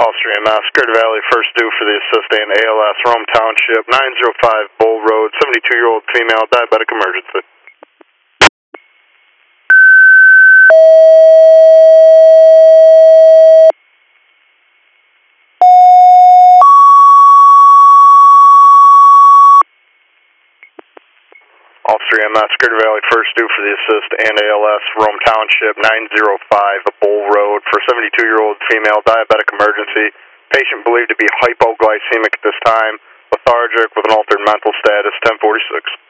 Officer EMS, Skirt Valley, first due for the assist and ALS, Rome Township, 905 Bull Road, 72-year-old female, diabetic emergency. Officer EMS, Skirt Valley, first due for the assist and ALS, Rome Township, 905 Bull Road, for 72-year-old female, diabetic emergency. Patient believed to be hypoglycemic at this time, lethargic with an altered mental status, 1046.